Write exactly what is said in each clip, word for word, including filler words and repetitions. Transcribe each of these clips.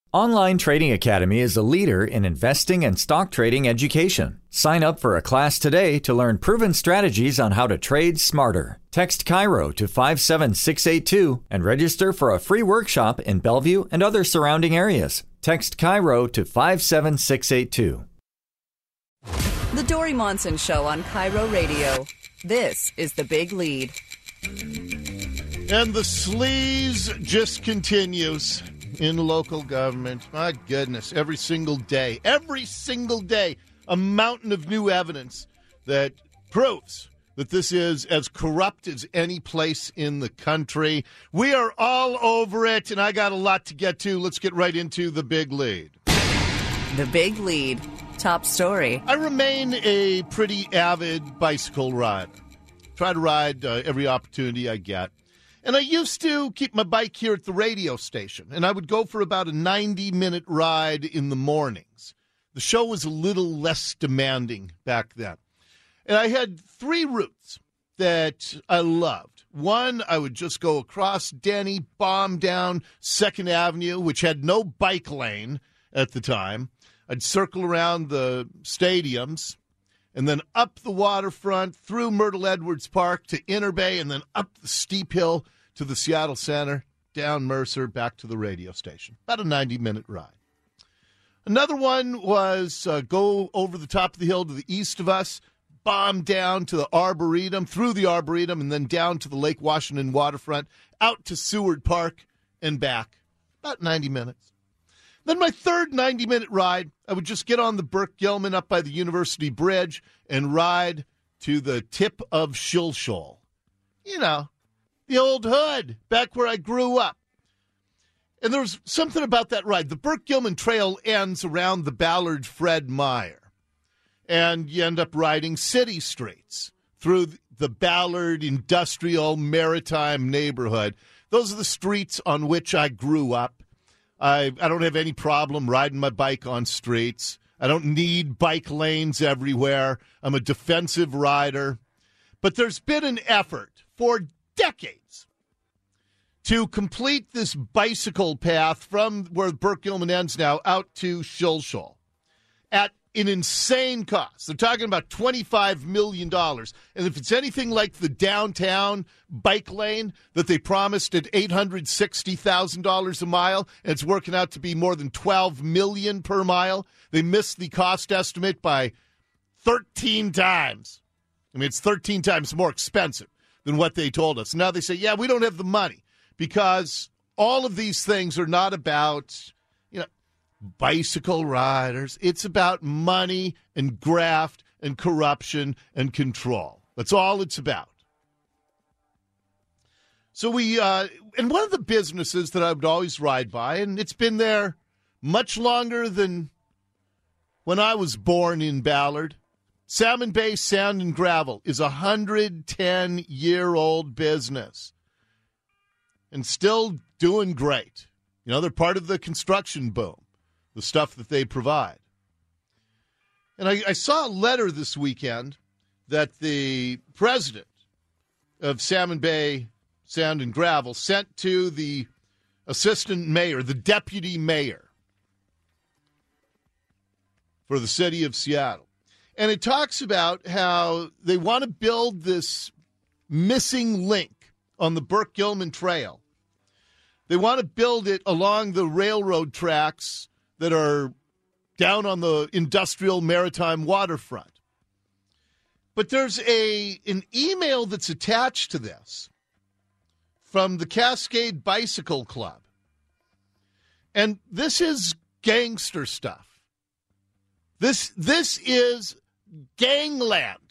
Online Trading Academy is a leader in investing and stock trading education. Sign up for a class today to learn proven strategies on how to trade smarter. Text Cairo to five seven six eight two and register for a free workshop in Bellevue and other surrounding areas. Text Cairo to five seven six eight two. The Dory Monson Show on Cairo Radio. This is The Big Lead. And the sleaze just continues in local government. My goodness, every single day, every single day, a mountain of new evidence that proves that this is as corrupt as any place in the country. We are all over it, and I got a lot to get to. Let's get right into The Big Lead. The Big Lead. Top story. I remain a pretty avid bicycle rider. Try to ride uh, every opportunity I get. And I used to keep my bike here at the radio station, and I would go for about a ninety-minute ride in the mornings. The show was a little less demanding back then. And I had three routes that I loved. One, I would just go across Denny, bomb down second Avenue, which had no bike lane at the time. I'd circle around the stadiums, and then up the waterfront, through Myrtle Edwards Park to Inner Bay, and then up the steep hill to the Seattle Center, down Mercer, back to the radio station. About a ninety-minute ride. Another one was uh, go over the top of the hill to the east of us, bomb down to the Arboretum, through the Arboretum, and then down to the Lake Washington waterfront, out to Seward Park, and back. About ninety minutes. Then my third ninety-minute ride, I would just get on the Burke-Gilman up by the University Bridge and ride to the tip of Shilshole. You know, the old hood, back where I grew up. And there was something about that ride. The Burke-Gilman Trail ends around the Ballard Fred Meyer. And you end up riding city streets through the Ballard industrial maritime neighborhood. Those are the streets on which I grew up. I, I don't have any problem riding my bike on streets. I don't need bike lanes everywhere. I'm a defensive rider. But there's been an effort for decades to complete this bicycle path from where Burke-Gilman ends now out to Shilshole at an insane cost. They're talking about twenty-five million dollars. And if it's anything like the downtown bike lane that they promised at eight hundred sixty thousand dollars a mile, and it's working out to be more than twelve million dollars per mile, they missed the cost estimate by thirteen times. I mean, it's thirteen times more expensive than what they told us. Now they say, yeah, we don't have the money, because all of these things are not about, you know, bicycle riders. It's about money and graft and corruption and control. That's all it's about. So we, uh, and one of the businesses that I would always ride by, and it's been there much longer than when I was born in Ballard, Salmon Bay Sand and Gravel is a one hundred ten year old business and still doing great. You know, they're part of the construction boom, the stuff that they provide. And I, I saw a letter this weekend that the president of Salmon Bay Sand and Gravel sent to the assistant mayor, the deputy mayor for the city of Seattle. And it talks about how they want to build this missing link on the Burke-Gilman Trail. They want to build it along the railroad tracks that are down on the industrial maritime waterfront. But there's a an email that's attached to this from the Cascade Bicycle Club. And this is gangster stuff. This this is gangland.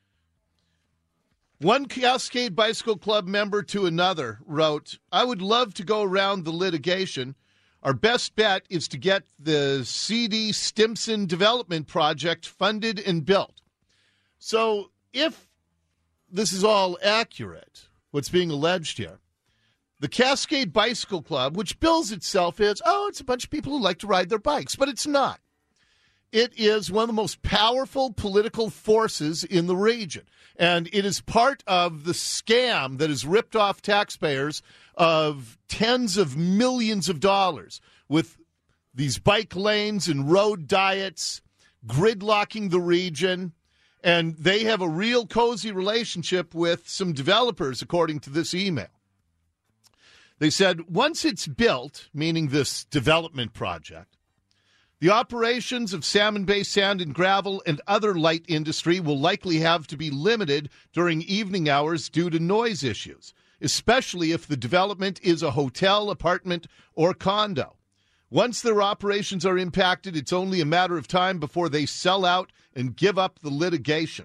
One Cascade Bicycle Club member to another wrote, I would love to go around the litigation. Our best bet is to get the C D Stimson Development Project funded and built. So if this is all accurate, what's being alleged here, the Cascade Bicycle Club, which bills itself as, oh, it's a bunch of people who like to ride their bikes, but it's not. It is one of the most powerful political forces in the region, and it is part of the scam that has ripped off taxpayers of tens of millions of dollars with these bike lanes and road diets, gridlocking the region, and they have a real cozy relationship with some developers, according to this email. They said once it's built, meaning this development project, the operations of Salmon Bay Sand and Gravel and other light industry will likely have to be limited during evening hours due to noise issues, especially if the development is a hotel, apartment, or condo. Once their operations are impacted, it's only a matter of time before they sell out and give up the litigation.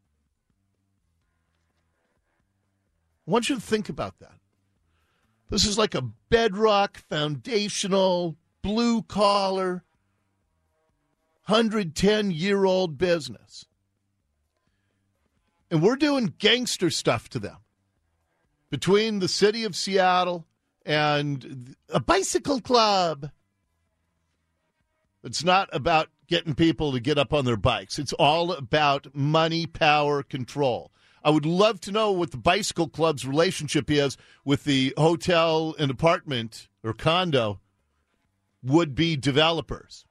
I want you to think about that. This is like a bedrock, foundational, blue-collar, one hundred ten-year-old business. And we're doing gangster stuff to them. Between the city of Seattle and a bicycle club. It's not about getting people to get up on their bikes. It's all about money, power, control. I would love to know what the bicycle club's relationship is with the hotel and apartment or condo would-be developers.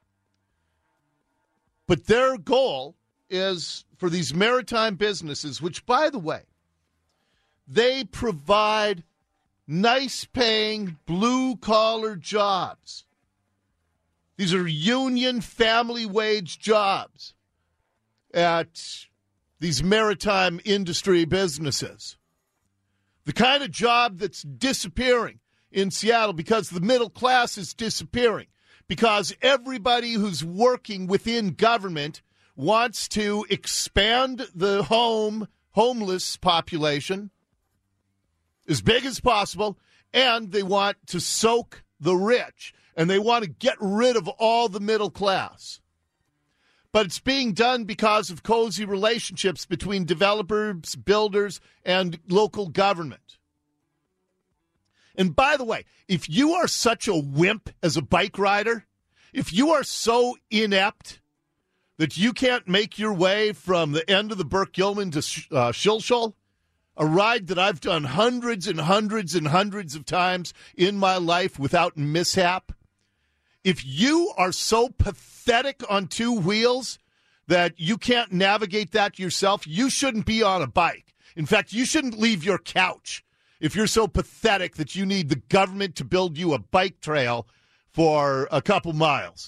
But their goal is for these maritime businesses, which, by the way, they provide nice-paying, blue-collar jobs. These are union family wage jobs at these maritime industry businesses. The kind of job that's disappearing in Seattle because the middle class is disappearing, because everybody who's working within government wants to expand the home homeless population as big as possible, and they want to soak the rich, and they want to get rid of all the middle class. But it's being done because of cozy relationships between developers, builders, and local government. And by the way, if you are such a wimp as a bike rider, if you are so inept that you can't make your way from the end of the Burke-Gilman to uh, Shilshole, a ride that I've done hundreds and hundreds and hundreds of times in my life without mishap, if you are so pathetic on two wheels that you can't navigate that yourself, you shouldn't be on a bike. In fact, you shouldn't leave your couch if you're so pathetic that you need the government to build you a bike trail for a couple miles.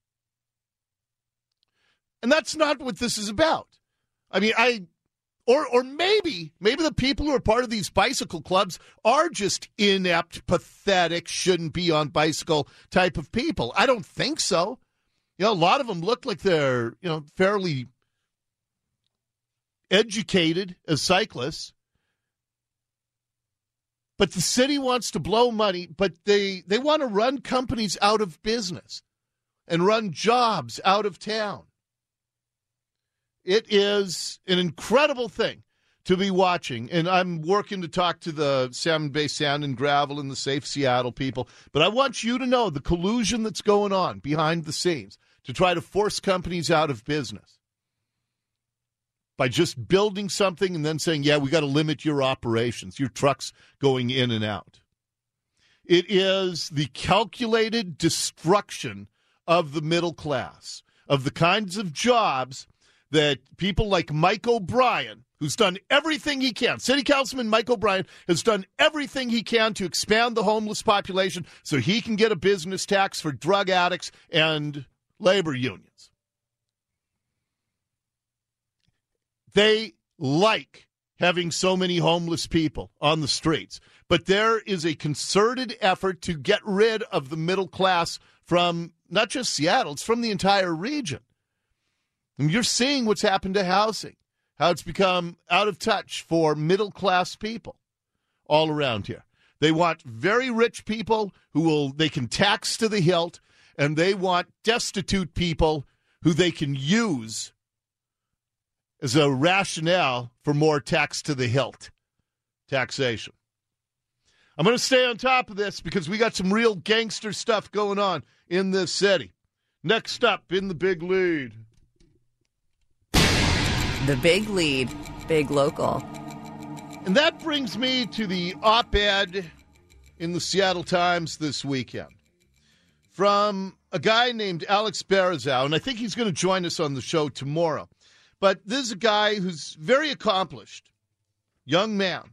And that's not what this is about. I mean, I... Or or maybe, maybe the people who are part of these bicycle clubs are just inept, pathetic, shouldn't be on bicycle type of people. I don't think so. You know, a lot of them look like they're, you know, fairly educated as cyclists. But the city wants to blow money, but they, they want to run companies out of business and run jobs out of town. It is an incredible thing to be watching, and I'm working to talk to the Salmon Bay Sand and Gravel and the Safe Seattle people, but I want you to know the collusion that's going on behind the scenes to try to force companies out of business by just building something and then saying, yeah, we got to limit your operations, your trucks going in and out. It is the calculated destruction of the middle class, of the kinds of jobs that people like Mike O'Brien, who's done everything he can, City Councilman Mike O'Brien has done everything he can to expand the homeless population so he can get a business tax for drug addicts and labor unions. They like having so many homeless people on the streets, but there is a concerted effort to get rid of the middle class from not just Seattle, it's from the entire region. And you're seeing what's happened to housing, how it's become out of touch for middle-class people all around here. They want very rich people who will they can tax to the hilt, and they want destitute people who they can use as a rationale for more tax to the hilt taxation. I'm going to stay on top of this because we got some real gangster stuff going on in this city. Next up in the big lead. The Big Lead, Big Local. And that brings me to the op-ed in the Seattle Times this weekend. from a guy named Alex Barazow, and I think he's going to join us on the show tomorrow. But this is a guy who's very accomplished, young man,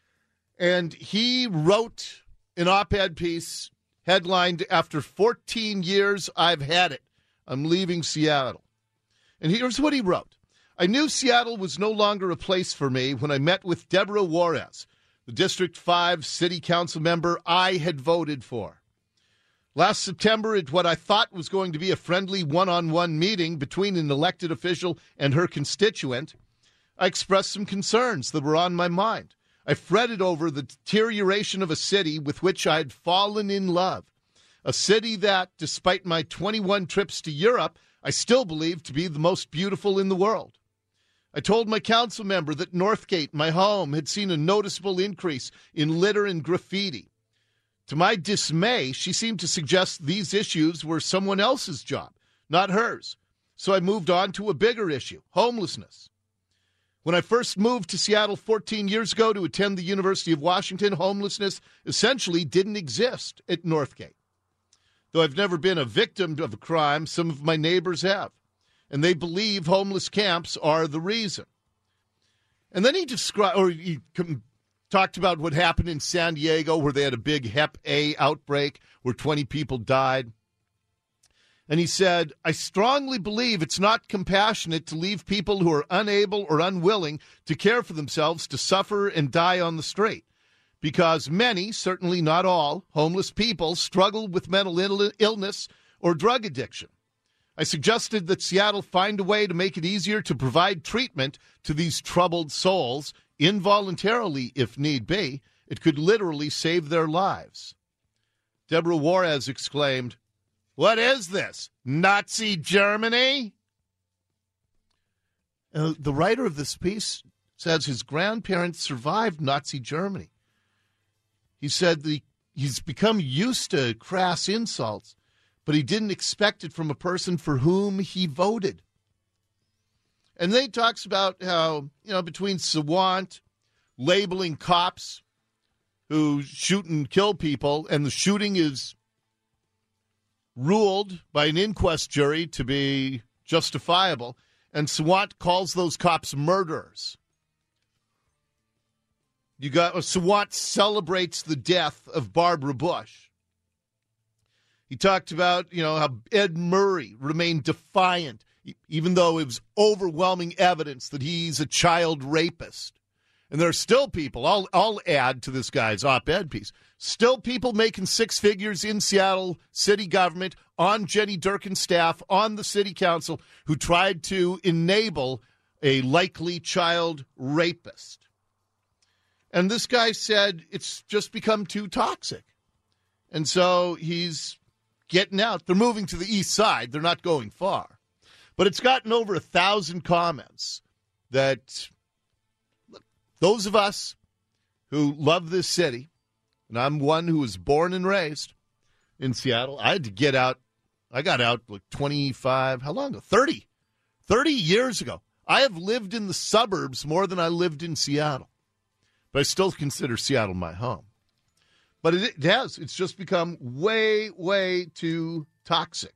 and he wrote an op-ed piece headlined, "After fourteen years, I've had it. I'm leaving Seattle." And here's what he wrote. "I knew Seattle was no longer a place for me when I met with Deborah Juarez, the District five city council member I had voted for. Last September, at what I thought was going to be a friendly one-on-one meeting between an elected official and her constituent, I expressed some concerns that were on my mind. I fretted over the deterioration of a city with which I had fallen in love, a city that, despite my twenty-one trips to Europe, I still believe to be the most beautiful in the world. I told my council member that Northgate, my home, had seen a noticeable increase in litter and graffiti. To my dismay, she seemed to suggest these issues were someone else's job, not hers. So I moved on to a bigger issue, homelessness. When I first moved to Seattle fourteen years ago to attend the University of Washington, homelessness essentially didn't exist at Northgate. Though I've never been a victim of a crime, some of my neighbors have, and they believe homeless camps are the reason." And then he described, or he com- talked about what happened in San Diego, where they had a big Hep A outbreak where twenty people died. And he said, "I strongly believe it's not compassionate to leave people who are unable or unwilling to care for themselves to suffer and die on the street, because many, certainly not all, homeless people struggle with mental Ill- illness or drug addiction. I suggested that Seattle find a way to make it easier to provide treatment to these troubled souls, involuntarily if need be. It could literally save their lives." Deborah Juarez exclaimed, "What is this, Nazi Germany?" Uh, the writer of this piece says his grandparents survived Nazi Germany. He said that he, he's become used to crass insults, but he didn't expect it from a person for whom he voted. And then he talks about how, you know, between Sawant labeling cops who shoot and kill people, and the shooting is ruled by an inquest jury to be justifiable, and Sawant calls those cops murderers. You got Sawant celebrates the death of Barbara Bush. He talked about, you know, how Ed Murray remained defiant, even though it was overwhelming evidence that he's a child rapist. And there are still people, I'll, I'll add to this guy's op-ed piece, still people making six figures in Seattle city government, on Jenny Durkin's staff, on the city council, who tried to enable a likely child rapist. And this guy said it's just become too toxic. And so he's getting out. They're moving to the east side. They're not going far. But it's gotten over a thousand comments that look, those of us who love this city, and I'm one who was born and raised in Seattle, I had to get out. I got out like twenty-five, how long ago? thirty. thirty years ago. I have lived in the suburbs more than I lived in Seattle. But I still consider Seattle my home. But it, it has. It's just become way, way too toxic.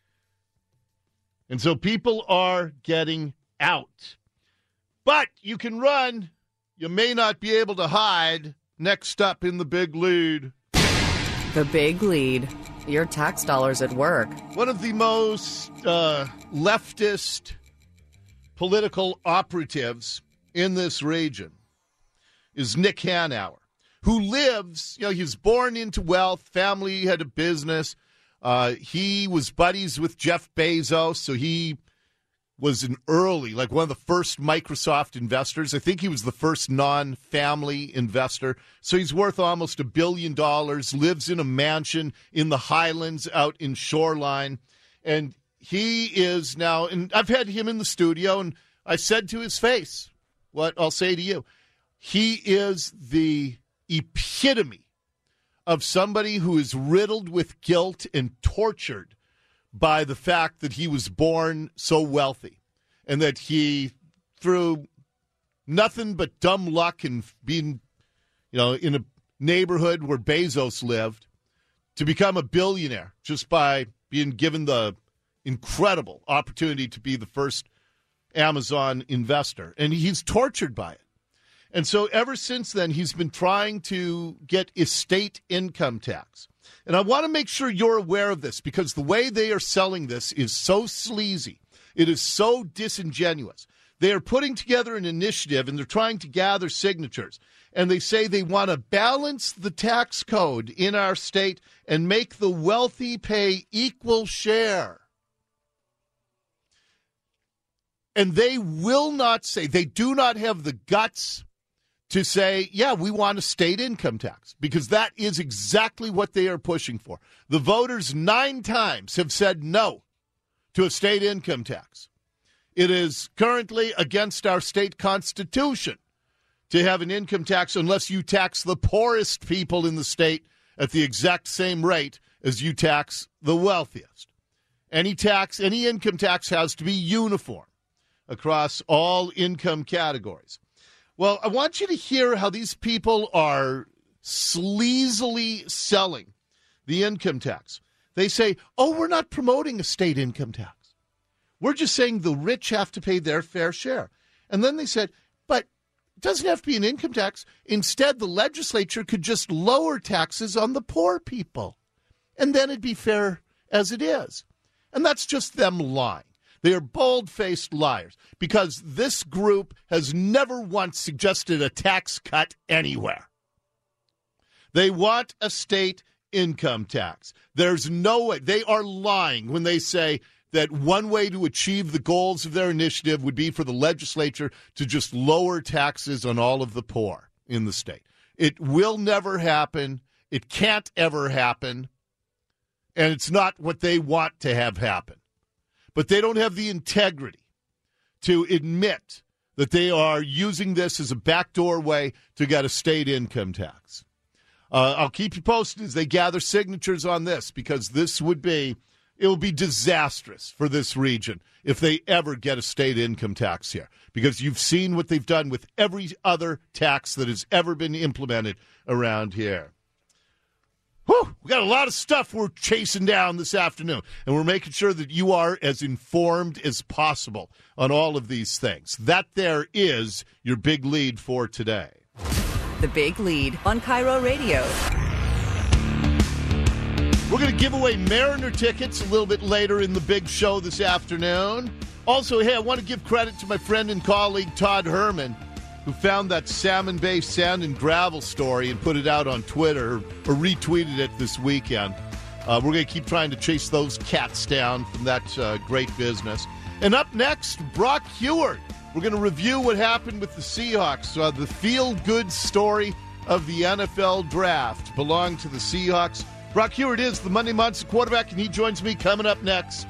And so people are getting out. But you can run. You may not be able to hide. Next up in the big lead. The Big Lead. Your tax dollars at work. One of the most uh, leftist political operatives in this region is Nick Hanauer, who lives, you know, he was born into wealth, family had a business. Uh, he was buddies with Jeff Bezos, so he was an early, like one of the first Microsoft investors. I think he was the first non-family investor. So he's worth almost a billion dollars, lives in a mansion in the Highlands out in Shoreline. And he is now, and I've had him in the studio, and I said to his face what I'll say to you. He is the epitome of somebody who is riddled with guilt and tortured by the fact that he was born so wealthy and that he, through nothing but dumb luck and being, you know, in a neighborhood where Bezos lived, to become a billionaire just by being given the incredible opportunity to be the first Amazon investor. And he's tortured by it. And so ever since then, he's been trying to get estate income tax. And I want to make sure you're aware of this because the way they are selling this is so sleazy. It is so disingenuous. They are putting together an initiative, and they're trying to gather signatures. And they say they want to balance the tax code in our state and make the wealthy pay equal share. And they will not say, they do not have the guts to say, yeah, we want a state income tax, because that is exactly what they are pushing for. The voters nine times have said no to a state income tax. It is currently against our state constitution to have an income tax unless you tax the poorest people in the state at the exact same rate as you tax the wealthiest. Any tax, any income tax has to be uniform across all income categories. Well, I want you to hear how these people are sleazily selling the income tax. They say, oh, we're not promoting a state income tax. We're just saying the rich have to pay their fair share. And then they said, but it doesn't have to be an income tax. Instead, the legislature could just lower taxes on the poor people. And then it'd be fair as it is. And that's just them lying. They are bold-faced liars because this group has never once suggested a tax cut anywhere. They want a state income tax. There's no way. They are lying when they say that one way to achieve the goals of their initiative would be for the legislature to just lower taxes on all of the poor in the state. It will never happen. It can't ever happen. And it's not what they want to have happen. But they don't have the integrity to admit that they are using this as a backdoor way to get a state income tax. Uh, I'll keep you posted as they gather signatures on this, because this would be, it will be disastrous for this region if they ever get a state income tax here, because you've seen what they've done with every other tax that has ever been implemented around here. Whew, we got a lot of stuff we're chasing down this afternoon, and we're making sure that you are as informed as possible on all of these things. That there is your big lead for today. The Big Lead on Cairo Radio. We're going to give away Mariner tickets a little bit later in the big show this afternoon. Also, hey, I want to give credit to my friend and colleague Todd Herman, who found that Salmon Bay Sand and Gravel story and put it out on Twitter, or retweeted it this weekend. Uh, we're going to keep trying to chase those cats down from that uh, great business. And up next, Brock Huard. We're going to review what happened with the Seahawks. Uh, the feel-good story of the N F L draft belonged to the Seahawks. Brock Huard is the Monday Monster quarterback, and he joins me coming up next.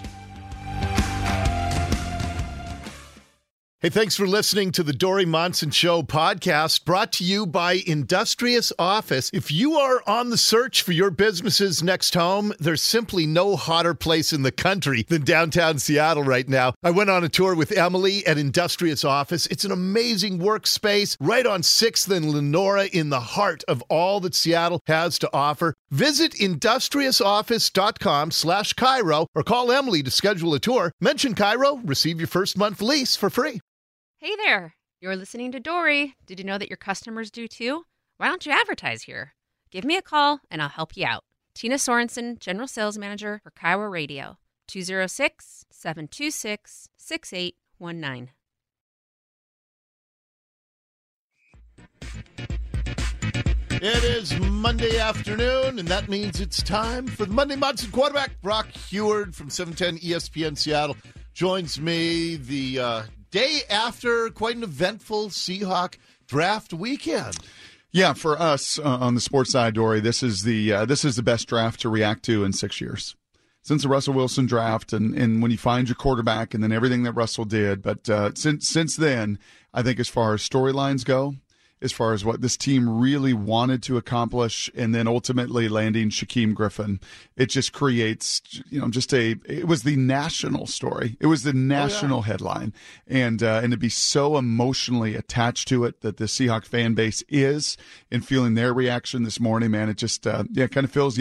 Hey, thanks for listening to the Dory Monson Show podcast, brought to you by Industrious Office. If you are on the search for your business's next home, there's simply no hotter place in the country than downtown Seattle right now. I went on a tour with Emily at Industrious Office. It's an amazing workspace right on sixth and Lenora in the heart of all that Seattle has to offer. Visit industriousoffice.com slash Cairo or call Emily to schedule a tour. Mention Cairo, receive your first month lease for free. Hey there, you're listening to Dory. Did you know that your customers do too? Why don't you advertise here? Give me a call and I'll help you out. Tina Sorensen, General Sales Manager for Cairo Radio, two oh six, seven two six, six eight one nine. It is Monday afternoon, and that means it's time for the Monday Monson quarterback. Brock Huard from seven ten E S P N Seattle joins me the uh, day after quite an eventful Seahawk draft weekend. Yeah, for us uh, on the sports side, Dory, this is the uh, this is the best draft to react to in six years since the Russell Wilson draft, and, and when you find your quarterback, and then everything that Russell did. But uh, since since then, I think as far as storylines go, as far as what this team really wanted to accomplish, and then ultimately landing Shaquem Griffin, it just creates, you know, just a, it was the national story. It was the national oh, yeah. headline. And, uh, and to be so emotionally attached to it that the Seahawks fan base is, and feeling their reaction this morning, man, it just, uh, yeah, kind of feels, yep,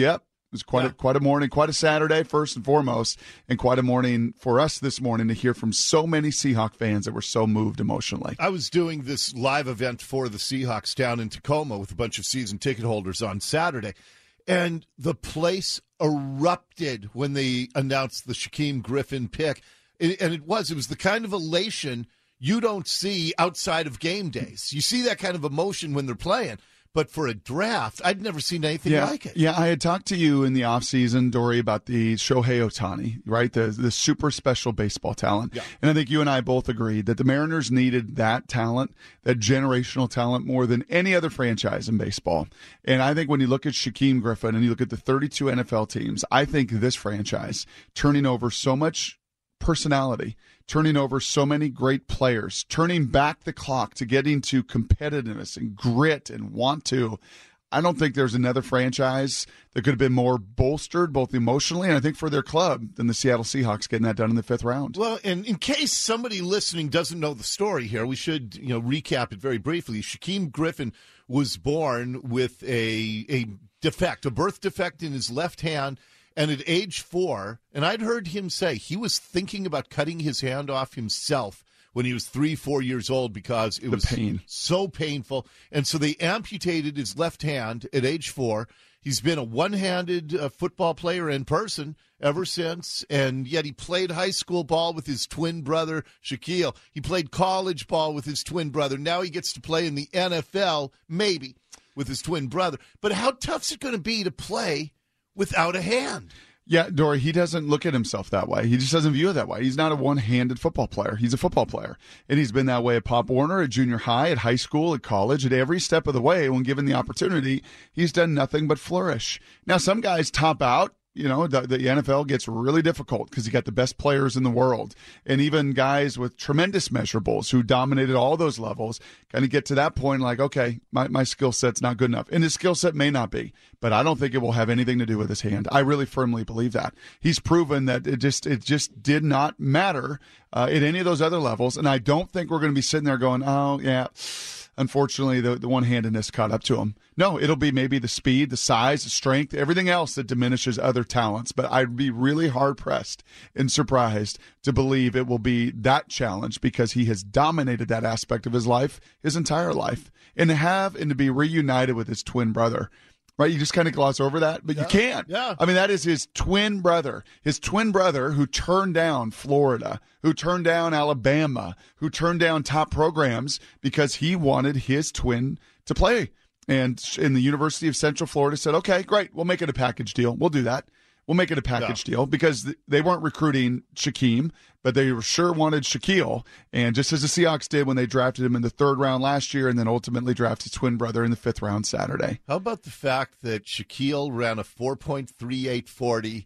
It was quite Yeah. a, quite a morning, quite a Saturday, first and foremost, and quite a morning for us this morning to hear from so many Seahawk fans that were so moved emotionally. I was doing this live event for the Seahawks down in Tacoma with a bunch of season ticket holders on Saturday, and the place erupted when they announced the Shaquem Griffin pick. It, and it was, it was the kind of elation you don't see outside of game days. You see that kind of emotion when they're playing. But for a draft, I'd never seen anything yeah, like it. Yeah, I had talked to you in the offseason, Dory, about the Shohei Ohtani, right? The the super special baseball talent. Yeah. And I think you and I both agreed that the Mariners needed that talent, that generational talent, more than any other franchise in baseball. And I think when you look at Shaquem Griffin and you look at the thirty-two N F L teams, I think this franchise turning over so much personality, turning over so many great players, turning back the clock to getting to competitiveness and grit and want to. I don't think there's another franchise that could have been more bolstered, both emotionally and I think for their club, than the Seattle Seahawks getting that done in the fifth round. Well, and in case somebody listening doesn't know the story here, we should, you know, recap it very briefly. Shaquem Griffin was born with a a defect, a birth defect in his left hand. And at age four, and I'd heard him say he was thinking about cutting his hand off himself when he was three, four years old because it The was pain. so painful. And so they amputated his left hand at age four. He's been a one-handed uh, football player in person ever since, and yet he played high school ball with his twin brother, Shaquille. He played college ball with his twin brother. Now he gets to play in the N F L, maybe, with his twin brother. But how tough is it going to be to play without a hand? Yeah, Dory, he doesn't look at himself that way. He just doesn't view it that way. He's not a one-handed football player. He's a football player. And he's been that way at Pop Warner, at junior high, at high school, at college, at every step of the way. When given the opportunity, he's done nothing but flourish. Now, some guys top out. You know, the, the N F L gets really difficult because you got the best players in the world. And even guys with tremendous measurables who dominated all those levels kind of get to that point like, okay, my, my skill set's not good enough. And his skill set may not be, but I don't think it will have anything to do with his hand. I really firmly believe that. He's proven that it just it just did not matter uh, at any of those other levels. And I don't think we're going to be sitting there going, oh, yeah, unfortunately, the, the one-handedness caught up to him. No, it'll be maybe the speed, the size, the strength, everything else that diminishes other talents. But I'd be really hard-pressed and surprised to believe it will be that challenge because he has dominated that aspect of his life his entire life. And to have and to be reunited with his twin brother, right? You just kind of gloss over that, but Yeah, you can't. yeah. I mean, that is his twin brother, his twin brother who turned down Florida, who turned down Alabama, who turned down top programs because he wanted his twin to play. And in the University of Central Florida said, okay, great, we'll make it a package deal. We'll do that. We'll make it a package Yeah. deal because th- they weren't recruiting Shaquem, but they were sure wanted Shaquille. And just as the Seahawks did when they drafted him in the third round last year and then ultimately drafted his twin brother in the fifth round Saturday. How about the fact that Shaquille ran a four point three eight forty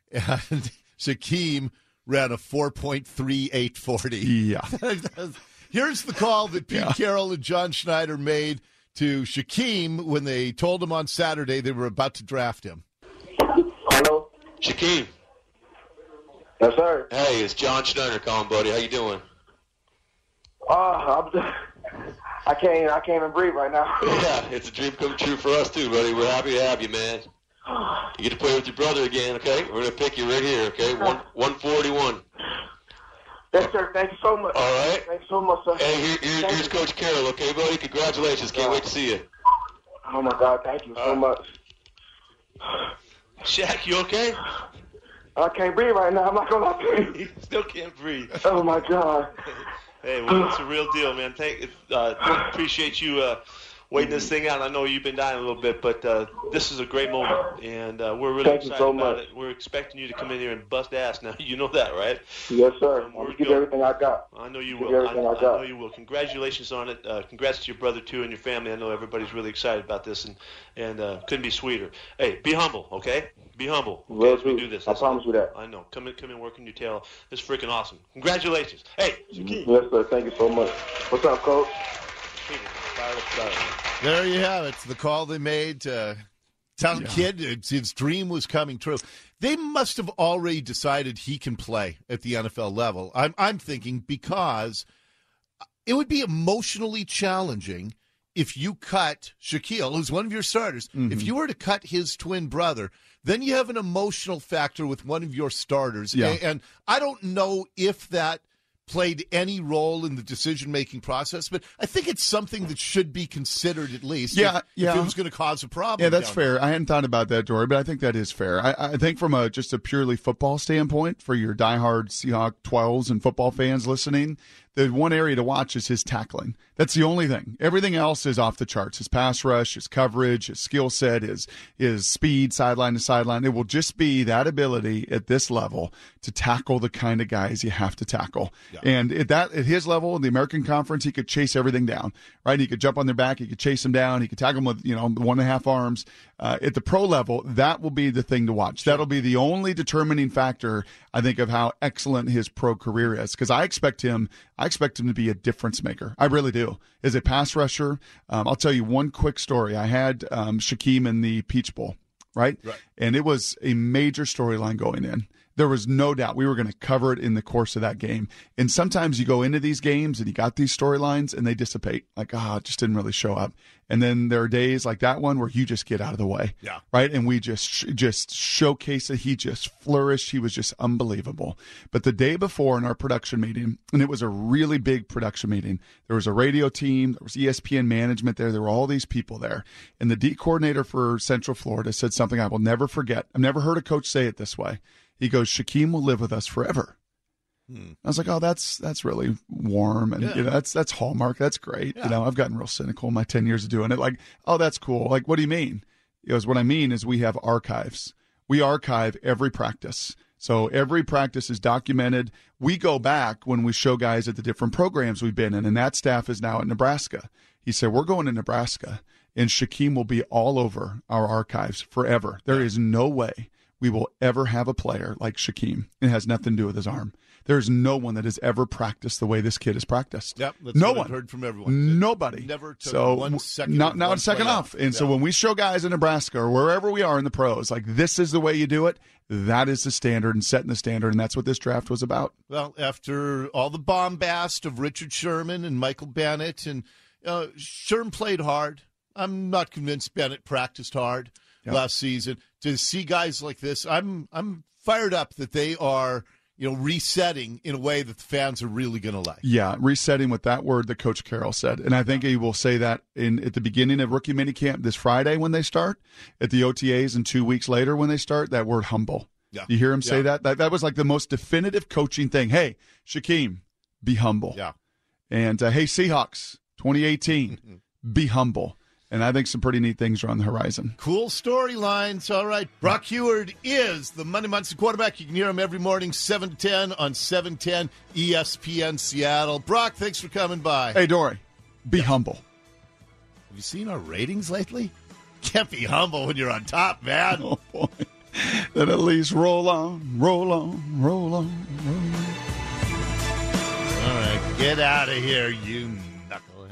and Shaquem ran a four point three eight forty? Yeah. Here's the call that Pete Yeah. Carroll and John Schneider made to Shaquem when they told him on Saturday they were about to draft him. Hello? Shaquem, Yes, sir. hey, it's John Schneider calling, buddy. How you doing? Uh, I'm just, I can't, I can't even breathe right now. Yeah, it's a dream come true for us too, buddy. We're happy to have you, man. You get to play with your brother again, okay? We're gonna pick you right here, okay? One one forty one. Yes, sir. Thank you so much. All right. Thank you so much, sir. Hey, here, here, Thank here's you. Coach Carroll, okay, buddy? Congratulations. Can't wait to see you. Oh my God, thank you so Uh, much. Shaq, you okay? I can't breathe right now. I'm not gonna lie to you. You still can't breathe. Oh my God. Hey, well, it's a real deal, man. Thank, uh, appreciate you uh, waiting this thing out. I know you've been dying a little bit, but uh, this is a great moment, and uh, we're really Thank you excited so about much. it. We're expecting you to come in here and bust ass. Now, you know that, right? Yes, sir. Um, I'm we're gonna give good. everything I got. I know you Give will. I, everything I I got. know you will. Congratulations on it. Uh, congrats to your brother too and your family. I know everybody's really excited about this, and and uh, couldn't be sweeter. Hey, be humble, okay? Be humble. Okay, Will as we do. do this. I That's- promise you that. I know. Come in, come in, working your tail. This is freaking awesome. Congratulations. Hey, Shaquem. Yes, sir. Thank you so much. What's up, Coach? Fired up, fired up. There you have it. The call they made to tell Yeah. kid it's, his dream was coming true. They must have already decided he can play at the N F L level. I'm I'm thinking because it would be emotionally challenging if you cut Shaquille, who's one of your starters, Mm-hmm. if you were to cut his twin brother, then you have an emotional factor with one of your starters. Yeah. And, and I don't know if that played any role in the decision-making process, but I think it's something that should be considered at least Yeah, if, yeah. if it was going to cause a problem. Yeah, that's down fair. there. I hadn't thought about that, Dory, but I think that is fair. I, I think from a just a purely football standpoint, for your diehard Seahawk twelves and football fans listening, the one area to watch is his tackling. That's the only thing. Everything else is off the charts. His pass rush, his coverage, his skill set, his, his speed, sideline to sideline. It will just be that ability at this level to tackle the kind of guys you have to tackle. Yeah. And at that at his level in the American Conference, he could chase everything down, right? He could jump on their back. He could chase them down. He could tackle them with, you know, one and a half arms. Uh, at the pro level, that will be the thing to watch. That'll be the only determining factor, I think, of how excellent his pro career is. Because I expect him, I expect him to be a difference maker. I really do. As a pass rusher, um, I'll tell you one quick story. I had um, Shaquem in the Peach Bowl, right? Right. And it was a major storyline going in. There was no doubt we were going to cover it in the course of that game. And sometimes you go into these games and you got these storylines and they dissipate. Like, ah, oh, it just didn't really show up. And then there are days like that one where you just get out of the way. Yeah. Right. And we just, just showcase it. He just flourished. He was just unbelievable. But the day before in our production meeting, and it was a really big production meeting, there was a radio team, there was E S P N management there. There were all these people there. And the D coordinator for Central Florida said something I will never forget. I've never heard a coach say it this way. He goes, Shaquem will live with us forever. Hmm. I was like, oh, that's that's really warm, and yeah. you know, that's that's Hallmark. That's great. Yeah. You know, I've gotten real cynical in my ten years of doing it. Like, oh, that's cool. Like, what do you mean? He goes, what I mean is we have archives. We archive every practice. So every practice is documented. We go back when we show guys at the different programs we've been in, and that staff is now at Nebraska. He said, we're going to Nebraska, and Shaquem will be all over our archives forever. There is no way we will ever have a player like Shaquem. It has nothing to do with his arm. There's no one that has ever practiced the way this kid has practiced. Yep, that's no what one. I've heard from everyone. Nobody. Never took so one second. Now, of now one it's second play off. And Yeah. so when we show guys in Nebraska or wherever we are in the pros, like this is the way you do it, that is the standard and setting the standard. And that's what this draft was about. Well, after all the bombast of Richard Sherman and Michael Bennett, and uh, Sherman played hard. I'm not convinced Bennett practiced hard yep. last season. To see guys like this, I'm I'm fired up that they are, you know, resetting in a way that the fans are really going to like. Yeah, resetting with that word that Coach Carroll said. And I think he will say that in at the beginning of rookie minicamp this Friday when they start, at the O T As and two weeks later when they start, that word humble. Yeah. You hear him say yeah. that? that? That was like the most definitive coaching thing. Hey, Shaquem, be humble. Yeah. And uh, hey, Seahawks, twenty eighteen, be humble. And I think some pretty neat things are on the horizon. Cool storylines. All right. Brock Huard is the Monday Monster quarterback. You can hear him every morning, seven to ten on seven ten E S P N Seattle. Brock, thanks for coming by. Hey, Dory, be yeah. humble. Have you seen our ratings lately? Can't be humble when you're on top, man. Oh, boy. Then at least roll on, roll on, roll on, roll on. All right. Get out of here, you knucklehead.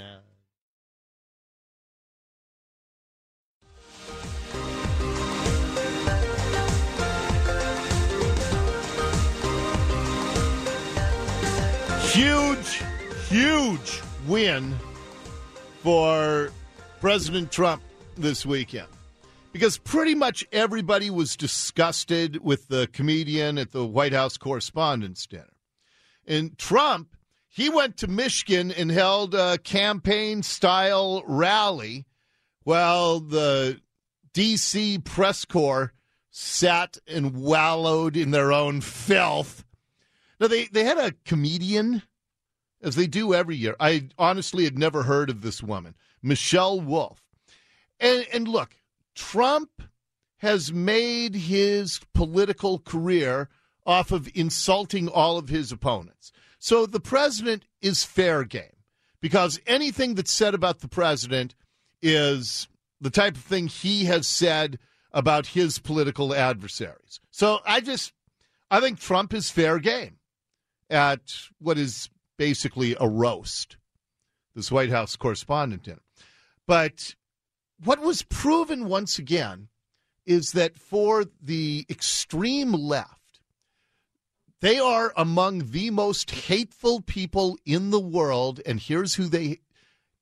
Huge, huge win for President Trump this weekend, because pretty much everybody was disgusted with the comedian at the White House Correspondents' Dinner. And Trump, he went to Michigan and held a campaign-style rally while the D C press corps sat and wallowed in their own filth. Now, they, they had a comedian, as they do every year. I honestly had never heard of this woman, Michelle Wolf. And, and look, Trump has made his political career off of insulting all of his opponents. So the president is fair game, because anything that's said about the president is the type of thing he has said about his political adversaries. So I just, I think Trump is fair game at what is basically a roast, this White House Correspondent Dinner. But what was proven once again is that for the extreme left, they are among the most hateful people in the world, and here's who they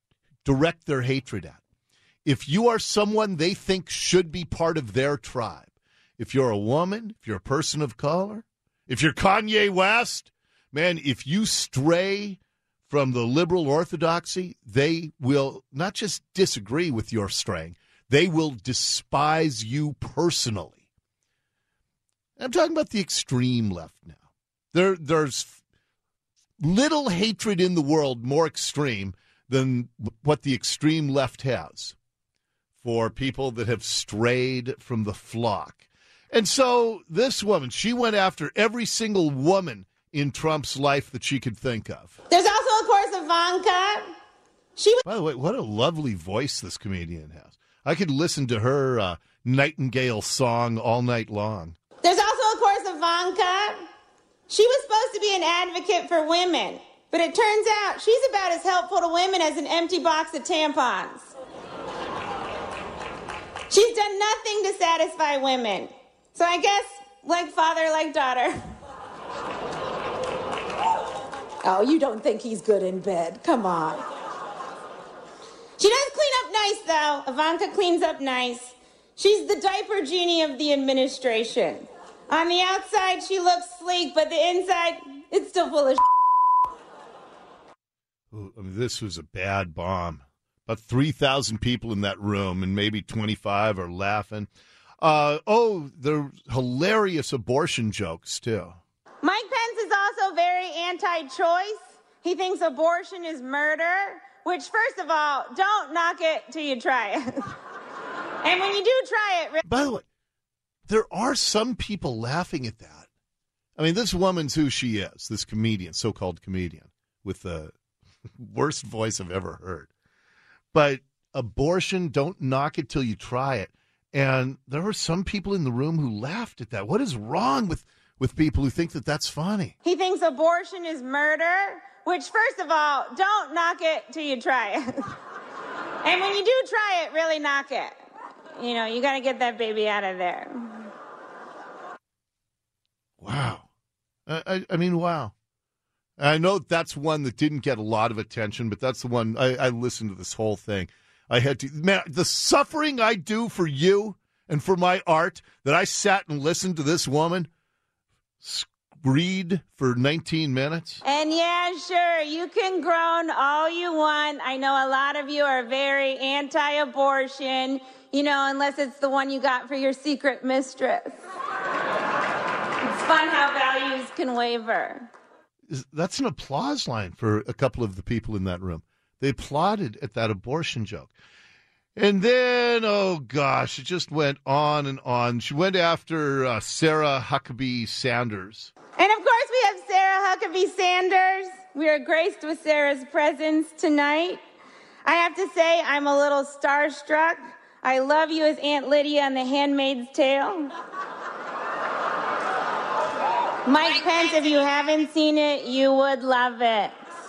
direct their hatred at. If you are someone they think should be part of their tribe, if you're a woman, if you're a person of color, if you're Kanye West, man, if you stray from the liberal orthodoxy, they will not just disagree with your straying, they will despise you personally. I'm talking about the extreme left now. There, there's little hatred in the world more extreme than what the extreme left has for people that have strayed from the flock. And so this woman, she went after every single woman in Trump's life that she could think of. There's also, of course, Ivanka. She was- By the way, what a lovely voice this comedian has. I could listen to her uh, Nightingale song all night long. There's also, of course, Ivanka. She was supposed to be an advocate for women, but it turns out she's about as helpful to women as an empty box of tampons. She's done nothing to satisfy women. So I guess, like father, like daughter. Oh, you don't think he's good in bed. Come on. She does clean up nice, though. Ivanka cleans up nice. She's the diaper genie of the administration. On the outside, she looks sleek, but the inside, it's still full of Ooh, I mean, this was a bad bomb. About three thousand people in that room, and maybe twenty-five are laughing. Uh, oh, the hilarious abortion jokes, too. Mike Pence is also very anti-choice. He thinks abortion is murder, which, first of all, don't knock it till you try it. And when you do try it... Re- By the way, there are some people laughing at that. I mean, this woman's who she is, this comedian, so-called comedian, with the worst voice I've ever heard. But abortion, don't knock it till you try it. And there were some people in the room who laughed at that. What is wrong with, with people who think that that's funny? He thinks abortion is murder, which, first of all, don't knock it till you try it. And when you do try it, really knock it. You know, you got to get that baby out of there. Wow. I, I, I mean, wow. I know that's one that didn't get a lot of attention, but that's the one I, I listened to this whole thing. I had to, man, the suffering I do for you and for my art, that I sat and listened to this woman read for nineteen minutes. And yeah, sure, you can groan all you want. I know a lot of you are very anti-abortion, you know, unless it's the one you got for your secret mistress. It's fun how values can waver. That's an applause line for a couple of the people in that room. They applauded at that abortion joke. And then, oh gosh, it just went on and on. She went after uh, Sarah Huckabee Sanders. And of course we have Sarah Huckabee Sanders. We are graced with Sarah's presence tonight. I have to say I'm a little starstruck. I love you as Aunt Lydia on The Handmaid's Tale. Mike Pence, if you haven't seen it, you would love it.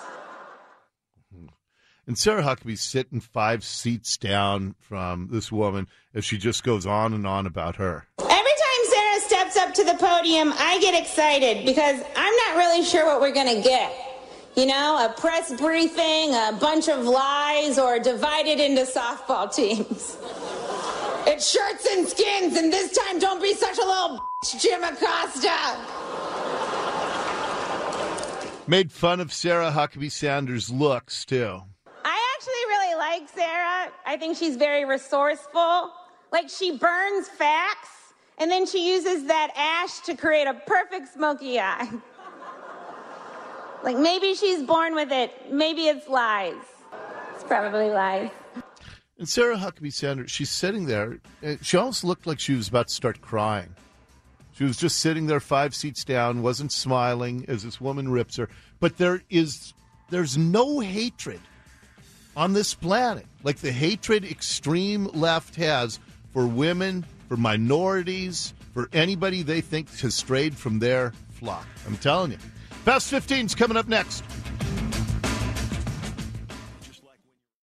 And Sarah Huckabee's sitting five seats down from this woman as she just goes on and on about her. Every time Sarah steps up to the podium, I get excited because I'm not really sure what we're going to get. You know, a press briefing, a bunch of lies, or divided into softball teams. It's shirts and skins, and this time don't be such a little bitch, Jim Acosta. Made fun of Sarah Huckabee Sanders' looks, too. I actually really like Sarah. I think she's very resourceful. Like, she burns facts, and then she uses that ash to create a perfect smoky eye. Like, maybe she's born with it. Maybe it's lies. It's probably lies. And Sarah Huckabee Sanders, she's sitting there. She almost looked like she was about to start crying. She was just sitting there five seats down, wasn't smiling as this woman rips her. But there is, there's no hatred on this planet like the hatred extreme left has for women, for minorities, for anybody they think has strayed from their flock. I'm telling you. Fast fifteen's coming up next.